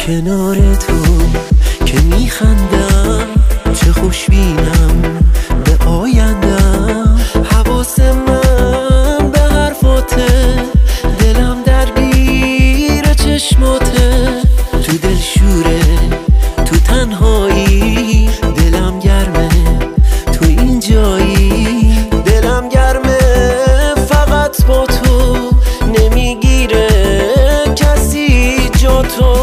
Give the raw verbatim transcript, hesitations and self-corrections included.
کنار تو که میخندم، چه خوشبینم به آیندم. حواس من به حرفاته، دلم درگیر چشماته. تو دل شوره، تو تنهایی، دلم گرمه تو این جایی. دلم گرمه فقط با تو، نمیگیره کسی جا تو.